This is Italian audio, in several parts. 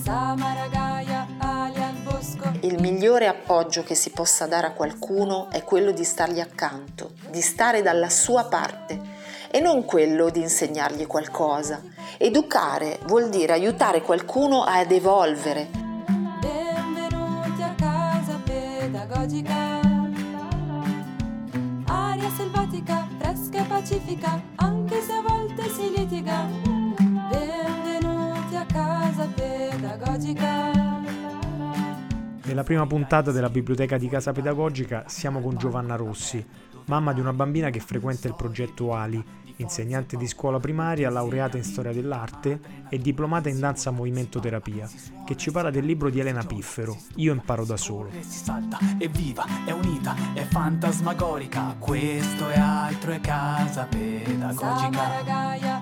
Il migliore appoggio che si possa dare a qualcuno è quello di stargli accanto, di stare dalla sua parte e non quello di insegnargli qualcosa. Educare vuol dire aiutare qualcuno ad evolvere. Benvenuti a casa pedagogica. Aria selvatica, fresca e pacifica, anche se a volte si litiga. Benvenuti a casa pedagogica. Nella prima puntata della biblioteca di Casa Pedagogica siamo con Giovanna Rossi, mamma di una bambina che frequenta il progetto Ali, insegnante di scuola primaria, laureata in storia dell'arte e diplomata in danza movimento terapia, che ci parla del libro di Elena Piffero, Io imparo da solo. Si salta, è viva, è unita, è fantasmagorica, questo è altro, è Casa Pedagogica.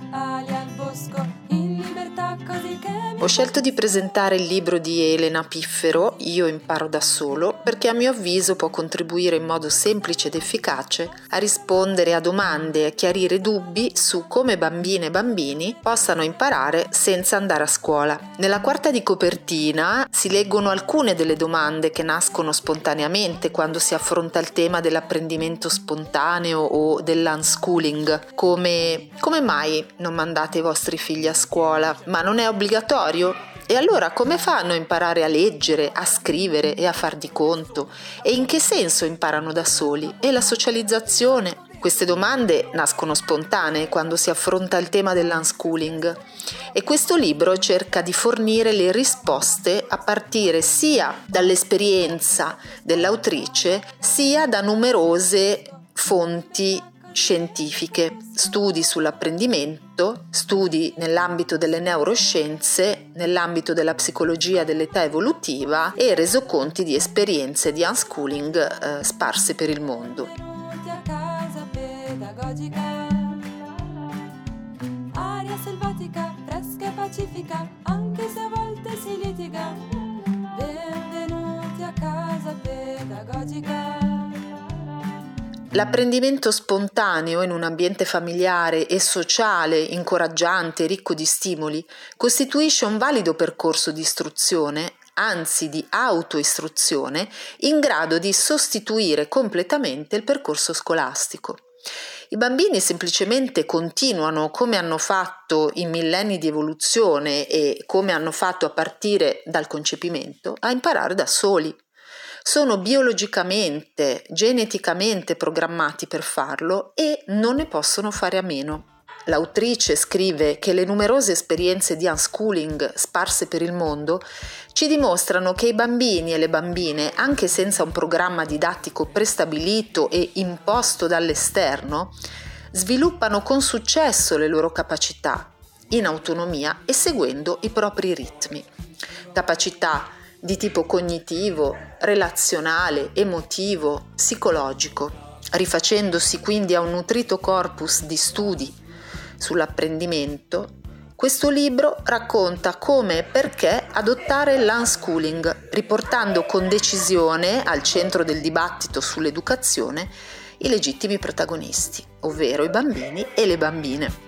Ho scelto di presentare il libro di Elena Piffero, Io imparo da solo, perché a mio avviso può contribuire in modo semplice ed efficace a rispondere a domande e a chiarire dubbi su come bambine e bambini possano imparare senza andare a scuola. Nella quarta di copertina si leggono alcune delle domande che nascono spontaneamente quando si affronta il tema dell'apprendimento spontaneo o dell'unschooling, come mai non mandate i vostri figli a scuola? Ma non è obbligatorio? E allora come fanno a imparare a leggere, a scrivere e a far di conto? E in che senso imparano da soli? E la socializzazione? Queste domande nascono spontanee quando si affronta il tema dell'unschooling e questo libro cerca di fornire le risposte a partire sia dall'esperienza dell'autrice sia da numerose fonti scientifiche, studi sull'apprendimento, studi nell'ambito delle neuroscienze, nell'ambito della psicologia dell'età evolutiva e resoconti di esperienze di unschooling sparse per il mondo. Aria selvatica, fresca e pacifica, anche se a volte si litiga. Benvenuti a Casa Pedagogica. L'apprendimento spontaneo in un ambiente familiare e sociale incoraggiante e ricco di stimoli costituisce un valido percorso di istruzione, anzi di autoistruzione, in grado di sostituire completamente il percorso scolastico. I bambini semplicemente continuano, come hanno fatto in millenni di evoluzione e come hanno fatto a partire dal concepimento, a imparare da soli. Sono biologicamente, geneticamente programmati per farlo e non ne possono fare a meno. L'autrice scrive che le numerose esperienze di unschooling sparse per il mondo ci dimostrano che i bambini e le bambine, anche senza un programma didattico prestabilito e imposto dall'esterno, sviluppano con successo le loro capacità, in autonomia e seguendo i propri ritmi. Capacità di tipo cognitivo, relazionale, emotivo, psicologico, rifacendosi quindi a un nutrito corpus di studi sull'apprendimento. Questo libro racconta come e perché adottare l'unschooling, riportando con decisione al centro del dibattito sull'educazione i legittimi protagonisti, ovvero i bambini e le bambine.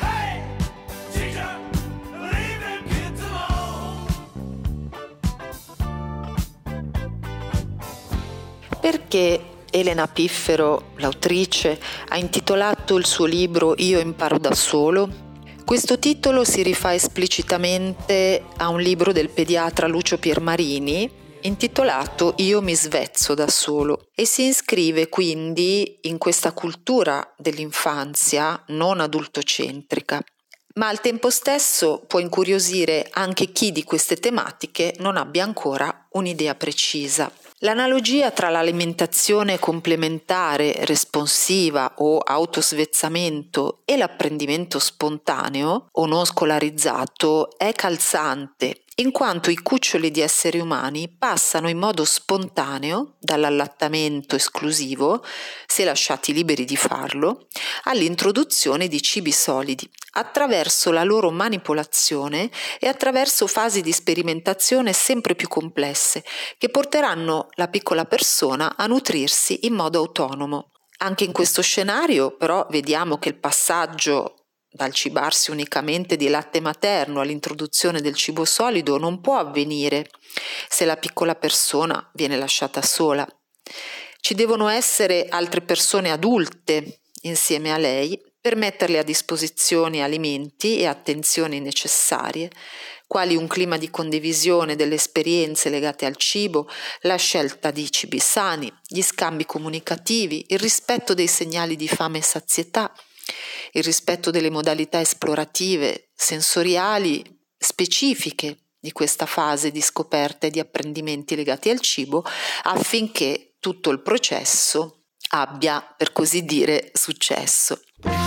Perché Elena Piffero, l'autrice, ha intitolato il suo libro Io imparo da solo? Questo titolo si rifà esplicitamente a un libro del pediatra Lucio Piermarini intitolato Io mi svezzo da solo e si iscrive quindi in questa cultura dell'infanzia non adultocentrica, ma al tempo stesso può incuriosire anche chi di queste tematiche non abbia ancora un'idea precisa. L'analogia tra l'alimentazione complementare, responsiva o autosvezzamento e l'apprendimento spontaneo o non scolarizzato è calzante, in quanto i cuccioli di esseri umani passano in modo spontaneo dall'allattamento esclusivo, se lasciati liberi di farlo, all'introduzione di cibi solidi, attraverso la loro manipolazione e attraverso fasi di sperimentazione sempre più complesse, che porteranno la piccola persona a nutrirsi in modo autonomo. Anche in questo scenario, però, vediamo che il passaggio dal cibarsi unicamente di latte materno all'introduzione del cibo solido, non può avvenire se la piccola persona viene lasciata sola. Ci devono essere altre persone adulte insieme a lei per metterle a disposizione alimenti e attenzioni necessarie, quali un clima di condivisione delle esperienze legate al cibo, la scelta di cibi sani, gli scambi comunicativi, il rispetto dei segnali di fame e sazietà, il rispetto delle modalità esplorative, sensoriali, specifiche di questa fase di scoperta e di apprendimenti legati al cibo, affinché tutto il processo abbia, per così dire, successo.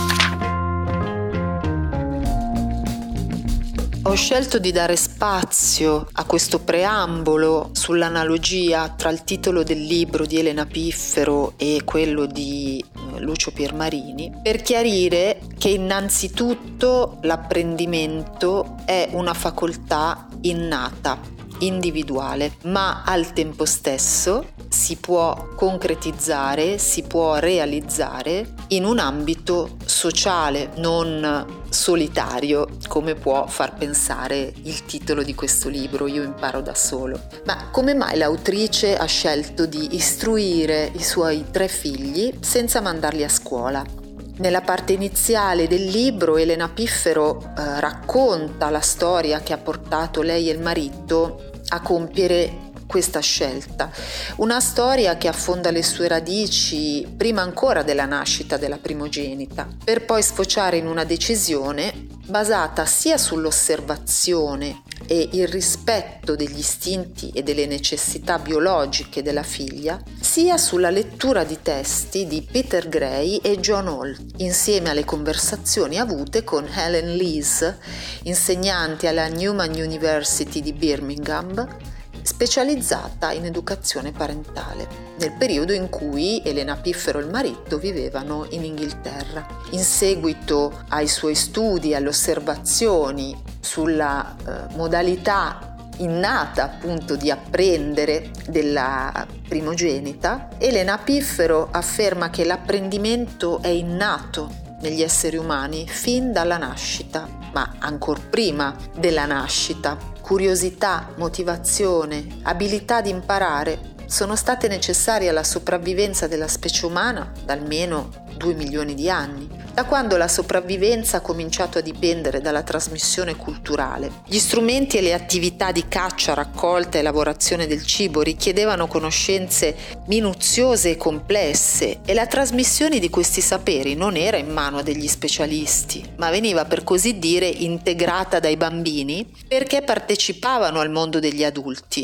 Ho scelto di dare spazio a questo preambolo sull'analogia tra il titolo del libro di Elena Piffero e quello di Lucio Piermarini per chiarire che innanzitutto l'apprendimento è una facoltà innata, individuale, ma al tempo stesso si può concretizzare, si può realizzare in un ambito sociale, non solitario, come può far pensare il titolo di questo libro, Io imparo da solo. Ma come mai l'autrice ha scelto di istruire i suoi 3 figli senza mandarli a scuola? Nella parte iniziale del libro Elena Piffero racconta la storia che ha portato lei e il marito a compiere questa scelta, una storia che affonda le sue radici prima ancora della nascita della primogenita, per poi sfociare in una decisione basata sia sull'osservazione e il rispetto degli istinti e delle necessità biologiche della figlia, sia sulla lettura di testi di Peter Gray e John Holt, insieme alle conversazioni avute con Helen Lees, insegnante alla Newman University di Birmingham, specializzata in educazione parentale, nel periodo in cui Elena Piffero e il marito vivevano in Inghilterra. In seguito ai suoi studi e alle osservazioni sulla modalità innata appunto di apprendere della primogenita, Elena Piffero afferma che l'apprendimento è innato negli esseri umani fin dalla nascita, ma ancor prima della nascita. Curiosità, motivazione, abilità di imparare sono state necessarie alla sopravvivenza della specie umana da almeno 2 milioni di anni, da quando la sopravvivenza ha cominciato a dipendere dalla trasmissione culturale. Gli strumenti e le attività di caccia, raccolta e lavorazione del cibo richiedevano conoscenze minuziose e complesse e la trasmissione di questi saperi non era in mano a degli specialisti, ma veniva per così dire integrata dai bambini perché partecipavano al mondo degli adulti.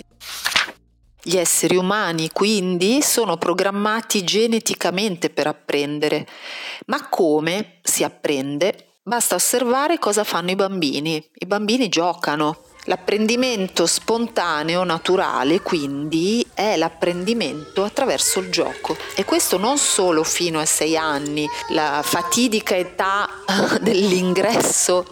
Gli esseri umani quindi sono programmati geneticamente per apprendere, ma come si apprende? Basta osservare cosa fanno i bambini. I bambini giocano. L'apprendimento spontaneo, naturale, quindi, è l'apprendimento attraverso il gioco. E questo non solo fino a 6 anni, la fatidica età dell'ingresso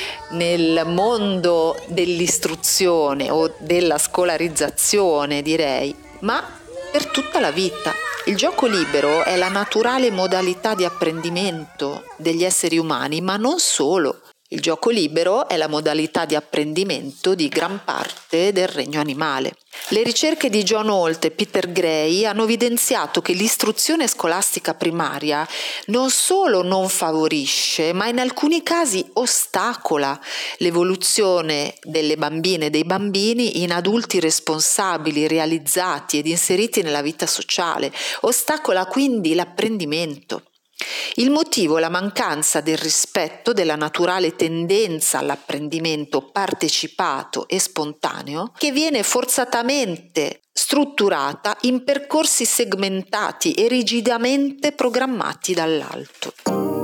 nel mondo dell'istruzione o della scolarizzazione, direi, ma per tutta la vita. Il gioco libero è la naturale modalità di apprendimento degli esseri umani, ma non solo. Il gioco libero è la modalità di apprendimento di gran parte del regno animale. Le ricerche di John Holt e Peter Gray hanno evidenziato che l'istruzione scolastica primaria non solo non favorisce, ma in alcuni casi ostacola l'evoluzione delle bambine e dei bambini in adulti responsabili, realizzati ed inseriti nella vita sociale. Ostacola quindi l'apprendimento. Il motivo è la mancanza del rispetto della naturale tendenza all'apprendimento partecipato e spontaneo che viene forzatamente strutturata in percorsi segmentati e rigidamente programmati dall'alto.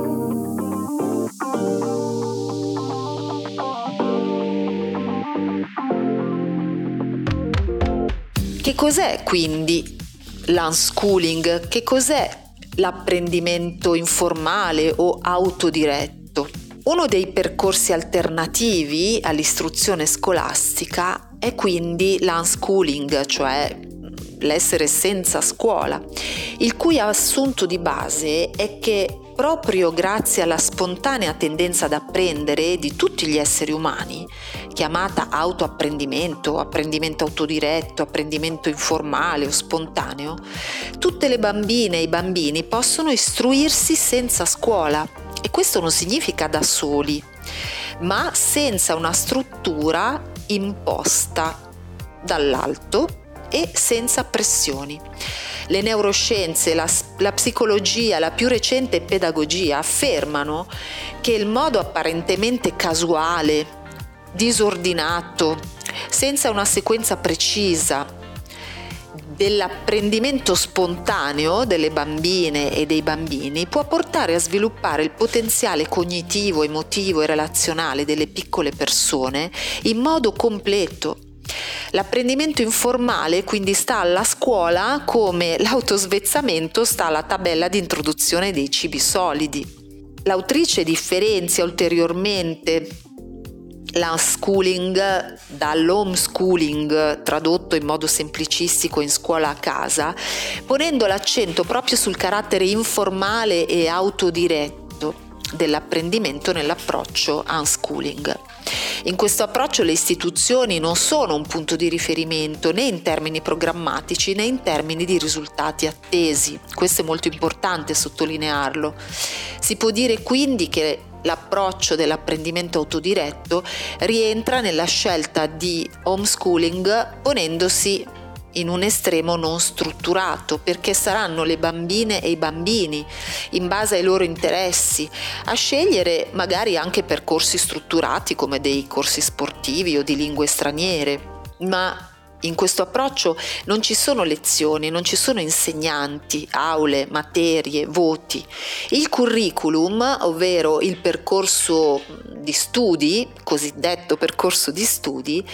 Che cos'è quindi l'unschooling? Che cos'è l'apprendimento informale o autodiretto? Uno dei percorsi alternativi all'istruzione scolastica è quindi l'unschooling, cioè l'essere senza scuola, il cui assunto di base è che proprio grazie alla spontanea tendenza ad apprendere di tutti gli esseri umani, chiamata autoapprendimento, apprendimento autodiretto, apprendimento informale o spontaneo, tutte le bambine e i bambini possono istruirsi senza scuola, e questo non significa da soli, ma senza una struttura imposta dall'alto e senza pressioni. Le neuroscienze, la psicologia, la più recente pedagogia affermano che il modo apparentemente casuale, disordinato, senza una sequenza precisa dell'apprendimento spontaneo delle bambine e dei bambini può portare a sviluppare il potenziale cognitivo, emotivo e relazionale delle piccole persone in modo completo. L'apprendimento informale quindi sta alla scuola come l'autosvezzamento sta alla tabella di introduzione dei cibi solidi. L'autrice differenzia ulteriormente l'unschooling dall'homeschooling, tradotto in modo semplicistico in scuola a casa, ponendo l'accento proprio sul carattere informale e autodiretto dell'apprendimento nell'approccio unschooling. In questo approccio le istituzioni non sono un punto di riferimento né in termini programmatici né in termini di risultati attesi. Questo è molto importante sottolinearlo. Si può dire quindi che l'approccio dell'apprendimento autodiretto rientra nella scelta di homeschooling ponendosi in un estremo non strutturato, perché saranno le bambine e i bambini, in base ai loro interessi, a scegliere magari anche percorsi strutturati come dei corsi sportivi o di lingue straniere, ma in questo approccio non ci sono lezioni, non ci sono insegnanti, aule, materie, voti. Il curriculum, ovvero il percorso di studi, cosiddetto percorso di studi,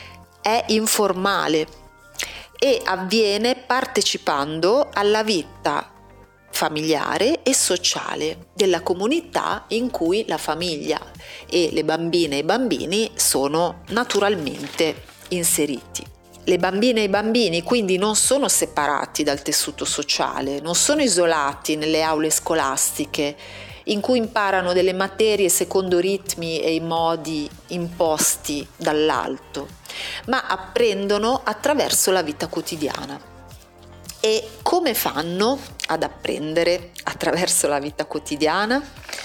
è informale e avviene partecipando alla vita familiare e sociale della comunità in cui la famiglia e le bambine e i bambini sono naturalmente inseriti. Le bambine e i bambini quindi non sono separati dal tessuto sociale, non sono isolati nelle aule scolastiche in cui imparano delle materie secondo ritmi e i modi imposti dall'alto, ma apprendono attraverso la vita quotidiana. E come fanno ad apprendere attraverso la vita quotidiana?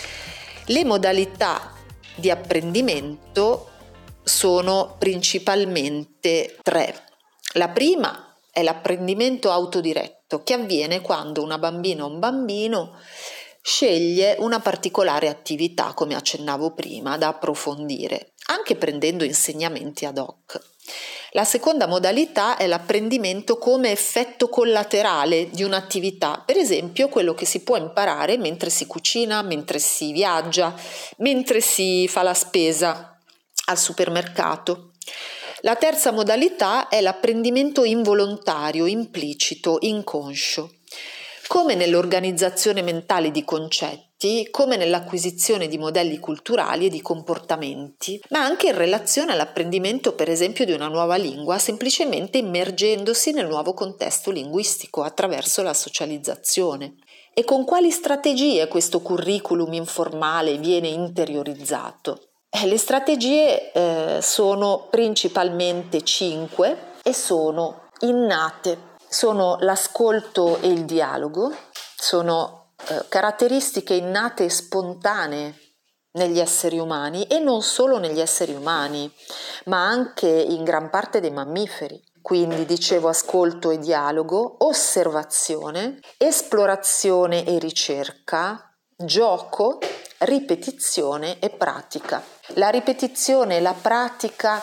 Le modalità di apprendimento sono principalmente 3. La prima è l'apprendimento autodiretto, che avviene quando una bambina o un bambino sceglie una particolare attività, come accennavo prima, da approfondire, anche prendendo insegnamenti ad hoc. La seconda modalità è l'apprendimento come effetto collaterale di un'attività, per esempio quello che si può imparare mentre si cucina, mentre si viaggia, mentre si fa la spesa al supermercato. La terza modalità è l'apprendimento involontario, implicito, inconscio. Come nell'organizzazione mentale di concetti, come nell'acquisizione di modelli culturali e di comportamenti, ma anche in relazione all'apprendimento, per esempio, di una nuova lingua, semplicemente immergendosi nel nuovo contesto linguistico attraverso la socializzazione. E con quali strategie questo curriculum informale viene interiorizzato? Le strategie sono principalmente 5 e sono innate. Sono l'ascolto e il dialogo, sono caratteristiche innate e spontanee negli esseri umani e non solo negli esseri umani, ma anche in gran parte dei mammiferi. Quindi dicevo ascolto e dialogo, osservazione, esplorazione e ricerca, gioco, ripetizione e pratica. La ripetizione e la pratica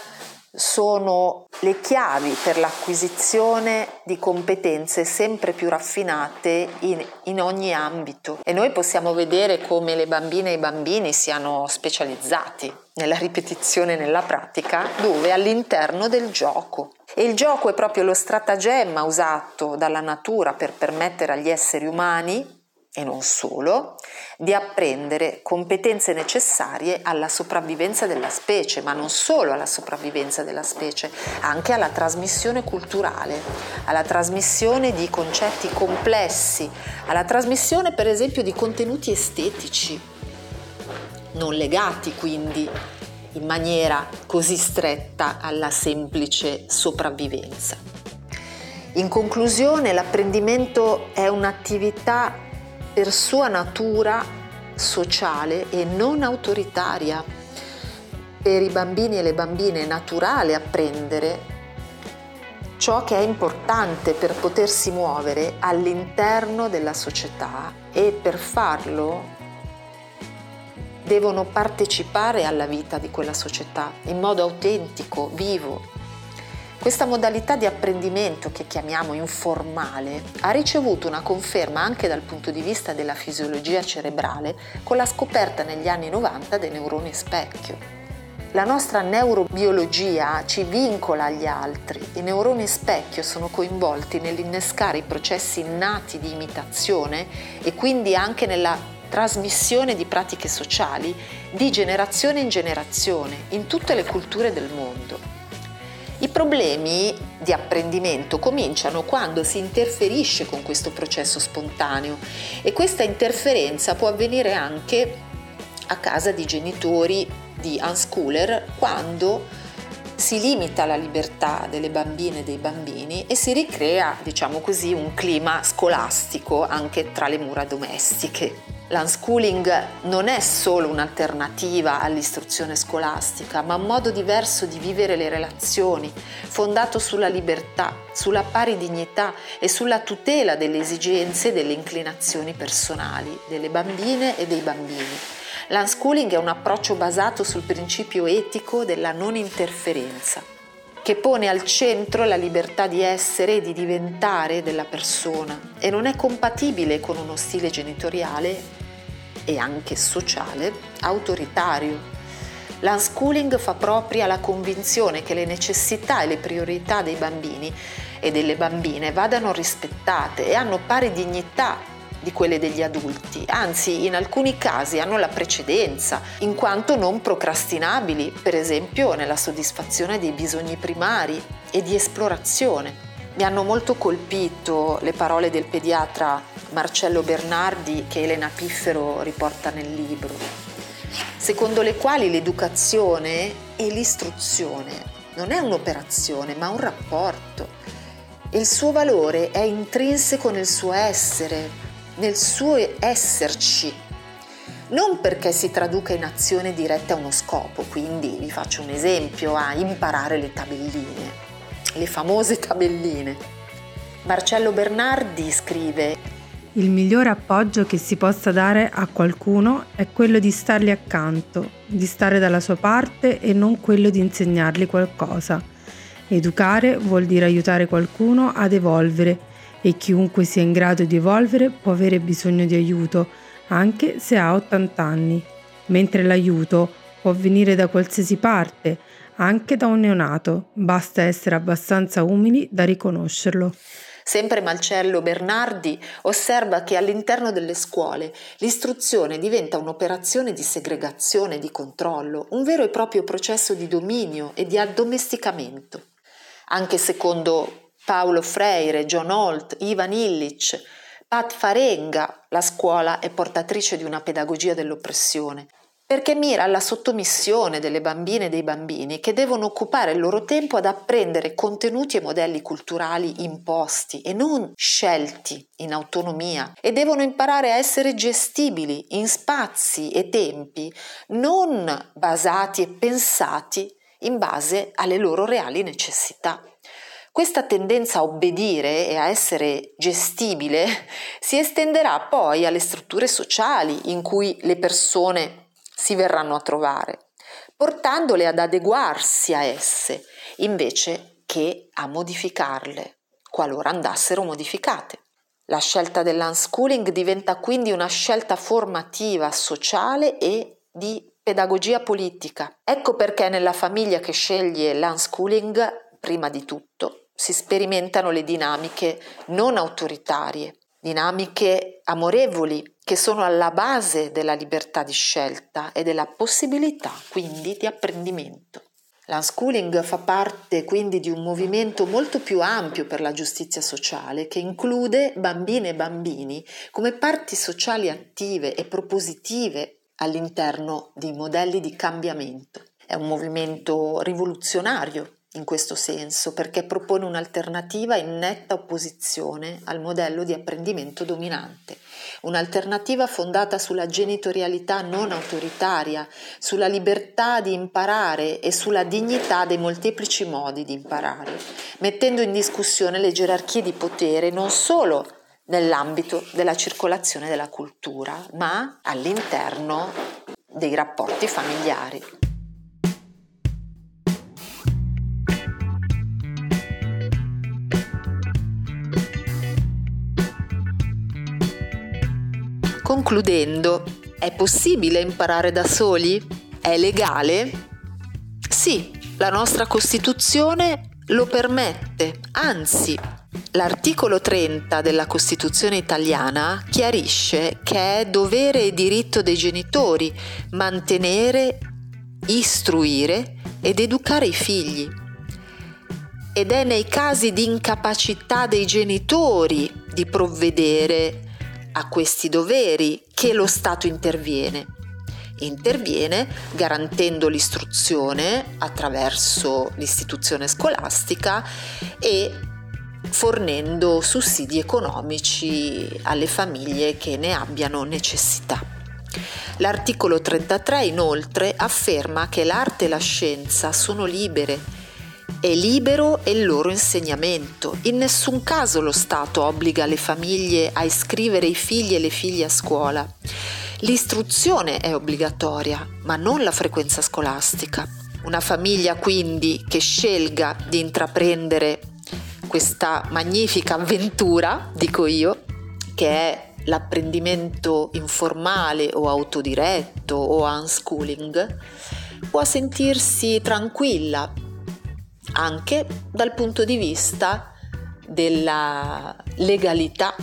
sono le chiavi per l'acquisizione di competenze sempre più raffinate in ogni ambito, e noi possiamo vedere come le bambine e i bambini siano specializzati nella ripetizione e nella pratica, dove all'interno del gioco. E il gioco è proprio lo stratagemma usato dalla natura per permettere agli esseri umani e non solo, di apprendere competenze necessarie alla sopravvivenza della specie, ma non solo alla sopravvivenza della specie, anche alla trasmissione culturale, alla trasmissione di concetti complessi, alla trasmissione per esempio di contenuti estetici, non legati quindi in maniera così stretta alla semplice sopravvivenza. In conclusione, l'apprendimento è un'attività per sua natura sociale e non autoritaria. Per i bambini e le bambine è naturale apprendere ciò che è importante per potersi muovere all'interno della società e per farlo devono partecipare alla vita di quella società in modo autentico, vivo. Questa modalità di apprendimento che chiamiamo informale ha ricevuto una conferma anche dal punto di vista della fisiologia cerebrale con la scoperta negli anni 90 dei neuroni specchio. La nostra neurobiologia ci vincola agli altri. I neuroni specchio sono coinvolti nell'innescare i processi innati di imitazione e quindi anche nella trasmissione di pratiche sociali di generazione in generazione in tutte le culture del mondo. I problemi di apprendimento cominciano quando si interferisce con questo processo spontaneo e questa interferenza può avvenire anche a casa di genitori di unschooler quando si limita la libertà delle bambine e dei bambini e si ricrea, diciamo così, un clima scolastico anche tra le mura domestiche. L'unschooling non è solo un'alternativa all'istruzione scolastica, ma un modo diverso di vivere le relazioni, fondato sulla libertà, sulla pari dignità e sulla tutela delle esigenze e delle inclinazioni personali delle bambine e dei bambini. L'unschooling è un approccio basato sul principio etico della non interferenza, che pone al centro la libertà di essere e di diventare della persona e non è compatibile con uno stile genitoriale e anche sociale autoritario. L'unschooling fa propria la convinzione che le necessità e le priorità dei bambini e delle bambine vadano rispettate e hanno pari dignità di quelle degli adulti, anzi in alcuni casi hanno la precedenza, in quanto non procrastinabili, per esempio nella soddisfazione dei bisogni primari e di esplorazione. Mi hanno molto colpito le parole del pediatra Marcello Bernardi che Elena Piffero riporta nel libro, secondo le quali l'educazione e l'istruzione non è un'operazione ma un rapporto e il suo valore è intrinseco nel suo essere, nel suo esserci, non perché si traduca in azione diretta a uno scopo. Quindi vi faccio un esempio: a imparare le tabelline, le famose tabelline. Marcello Bernardi scrive: il migliore appoggio che si possa dare a qualcuno è quello di stargli accanto, di stare dalla sua parte e non quello di insegnargli qualcosa. Educare vuol dire aiutare qualcuno ad evolvere e chiunque sia in grado di evolvere può avere bisogno di aiuto, anche se ha 80 anni, mentre l'aiuto può venire da qualsiasi parte, anche da un neonato, basta essere abbastanza umili da riconoscerlo. Sempre Marcello Bernardi osserva che all'interno delle scuole l'istruzione diventa un'operazione di segregazione e di controllo, un vero e proprio processo di dominio e di addomesticamento. Anche secondo Paulo Freire, John Holt, Ivan Illich, Pat Farenga, la scuola è portatrice di una pedagogia dell'oppressione, perché mira alla sottomissione delle bambine e dei bambini che devono occupare il loro tempo ad apprendere contenuti e modelli culturali imposti e non scelti in autonomia, e devono imparare a essere gestibili in spazi e tempi non basati e pensati in base alle loro reali necessità. Questa tendenza a obbedire e a essere gestibile si estenderà poi alle strutture sociali in cui le persone si verranno a trovare, portandole ad adeguarsi a esse, invece che a modificarle, qualora andassero modificate. La scelta dell'unschooling diventa quindi una scelta formativa, sociale e di pedagogia politica. Ecco perché nella famiglia che sceglie l'unschooling, prima di tutto, si sperimentano le dinamiche non autoritarie dinamiche amorevoli che sono alla base della libertà di scelta e della possibilità quindi di apprendimento. L'unschooling fa parte quindi di un movimento molto più ampio per la giustizia sociale che include bambine e bambini come parti sociali attive e propositive all'interno di modelli di cambiamento. È un movimento rivoluzionario in questo senso perché propone un'alternativa in netta opposizione al modello di apprendimento dominante, un'alternativa fondata sulla genitorialità non autoritaria, sulla libertà di imparare e sulla dignità dei molteplici modi di imparare, mettendo in discussione le gerarchie di potere non solo nell'ambito della circolazione della cultura, ma all'interno dei rapporti familiari. Concludendo, è possibile imparare da soli? È legale? Sì, la nostra Costituzione lo permette, anzi, l'articolo 30 della Costituzione italiana chiarisce che è dovere e diritto dei genitori mantenere, istruire ed educare i figli. Ed è nei casi di incapacità dei genitori di provvedere a questi doveri che lo Stato interviene garantendo l'istruzione attraverso l'istituzione scolastica e fornendo sussidi economici alle famiglie che ne abbiano necessità. L'articolo 33 inoltre afferma che l'arte e la scienza sono libere. È libero il loro insegnamento. In nessun caso lo Stato obbliga le famiglie a iscrivere i figli e le figlie a scuola. L'istruzione è obbligatoria, ma non la frequenza scolastica. Una famiglia quindi che scelga di intraprendere questa magnifica avventura, dico io, che è l'apprendimento informale o autodiretto o unschooling, può sentirsi tranquilla anche dal punto di vista della legalità.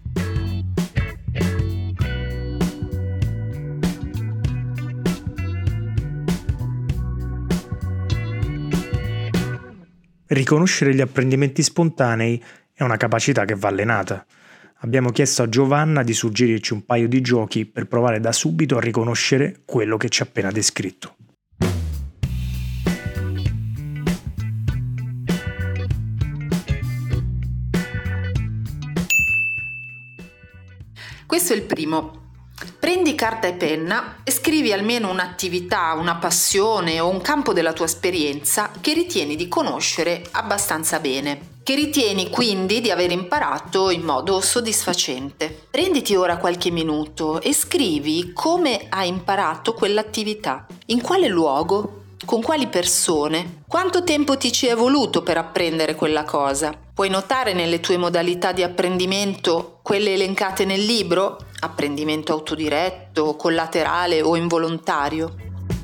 Riconoscere gli apprendimenti spontanei è una capacità che va allenata. Abbiamo chiesto a Giovanna di suggerirci un paio di giochi per provare da subito a riconoscere quello che ci ha appena descritto. Questo è il primo. Prendi carta e penna e scrivi almeno un'attività, una passione o un campo della tua esperienza che ritieni di conoscere abbastanza bene, che ritieni quindi di aver imparato in modo soddisfacente. Prenditi ora qualche minuto e scrivi come hai imparato quell'attività, in quale luogo, con quali persone, quanto tempo ti ci è voluto per apprendere quella cosa. Puoi notare nelle tue modalità di apprendimento quelle elencate nel libro? Apprendimento autodiretto, collaterale o involontario?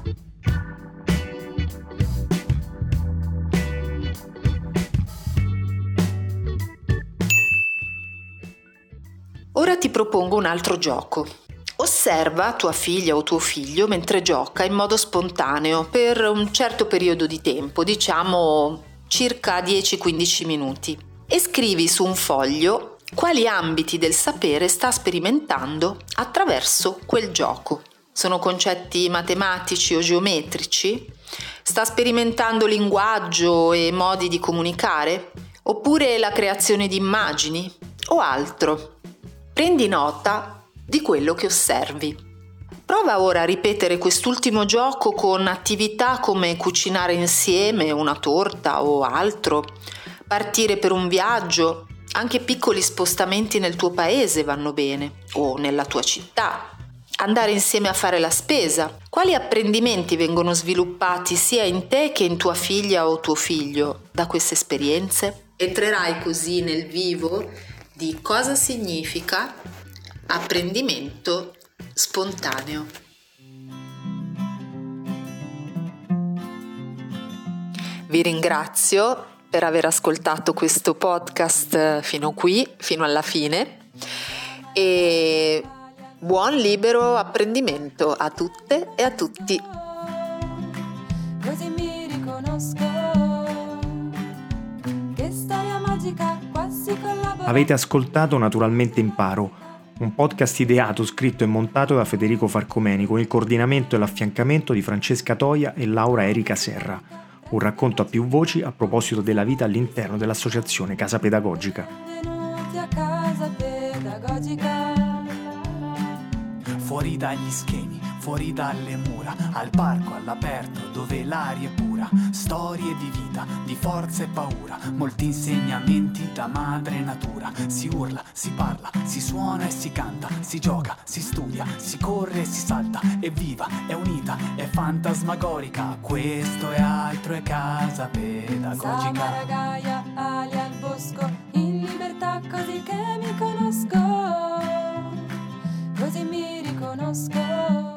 Ora ti propongo un altro gioco. Osserva tua figlia o tuo figlio mentre gioca in modo spontaneo per un certo periodo di tempo, diciamo circa 10-15 minuti, e scrivi su un foglio quali ambiti del sapere sta sperimentando attraverso quel gioco. Sono concetti matematici o geometrici? Sta sperimentando linguaggio e modi di comunicare? Oppure la creazione di immagini? O altro? Prendi nota di quello che osservi. Prova ora a ripetere quest'ultimo gioco con attività come cucinare insieme una torta o altro, partire per un viaggio, anche piccoli spostamenti nel tuo paese vanno bene, o nella tua città, andare insieme a fare la spesa. Quali apprendimenti vengono sviluppati sia in te che in tua figlia o tuo figlio da queste esperienze? Entrerai così nel vivo di cosa significa apprendimento spontaneo. Vi ringrazio per aver ascoltato questo podcast fino alla fine. e buon libero apprendimento a tutte e a tutti. Così mi riconosco. Che storia magica, qua si collabora. Avete ascoltato Naturalmente Imparo, un podcast ideato, scritto e montato da Federico Farcomeni con il coordinamento e l'affiancamento di Francesca Toia e Laura Erika Serra. Un racconto a più voci a proposito della vita all'interno dell'associazione Casa Pedagogica. Benvenuti a Casa Pedagogica. Fuori dagli schemi, fuori dalle mura, al parco, all'aperto, dove l'aria è pura. Storie di vita, di forza e paura, molti insegnamenti da madre natura. Si urla, si parla, si suona e si canta, si gioca, si studia, si corre e si salta. È viva, è unita, è fantasmagorica. Questo e altro è Casa Pedagogica. Samara Gaia, Ali al bosco, in libertà così che mi conosco. Così mi riconosco.